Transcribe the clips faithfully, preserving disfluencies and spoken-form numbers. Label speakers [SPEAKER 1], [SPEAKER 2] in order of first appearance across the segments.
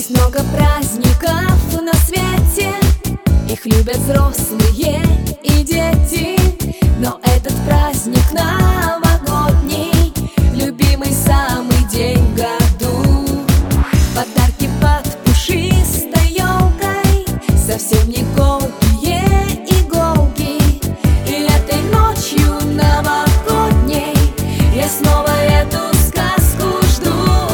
[SPEAKER 1] Есть много праздников на свете, их любят взрослые и дети. Но этот праздник новогодний, любимый самый день в году. Подарки под пушистой елкой, совсем не колкие иголки. И этой ночью новогодней я снова эту сказку жду.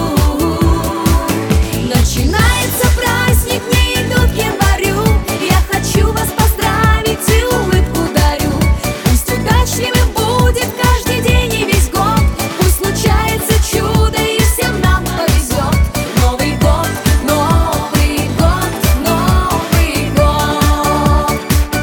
[SPEAKER 1] Начинается праздник, не идут к январю. Я хочу вас поздравить и улыбку дарю. Пусть удачливым будет каждый день и весь год. Пусть случается чудо и всем нам повезет. Новый год, Новый год, Новый год.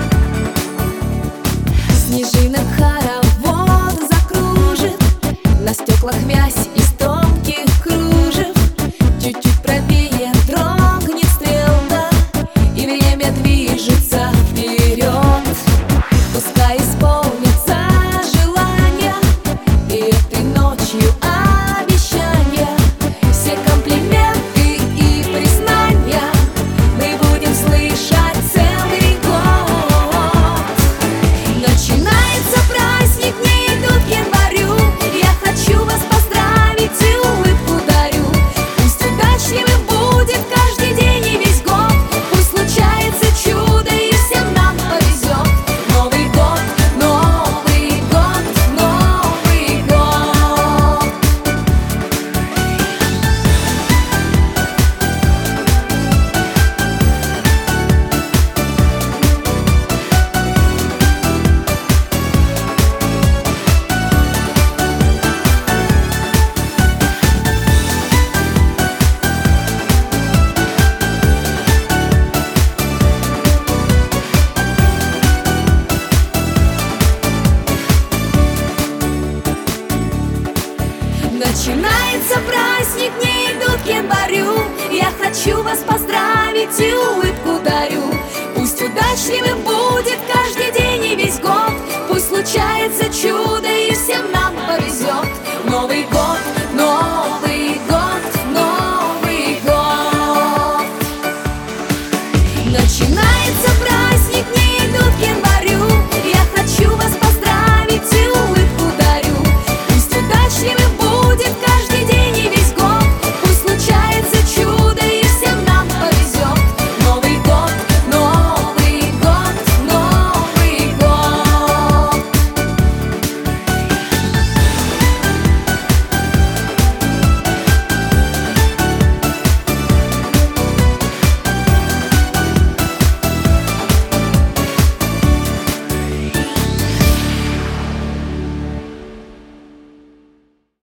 [SPEAKER 1] Снежинок хоровод закружит, на стеклах вязь из тонких кружев. Чуть-чуть пробиет, дрогнет стрелка, и время движется вперед. Пускай исполнится желание, и этой ночью обещания. Все комплименты и признания мы будем слышать целый год. Начинается праздник, не идут к январю. Я хочу вас поздравить и улыбку дарю. Пусть удачливым будет каждый день и весь год. Пусть случается чудо и всем нам повезет. Новый год, Новый год, Новый год. Начинается праздник, не идут к январю. Я хочу вас поздравить и улыбку дарю. Пусть удачливым будет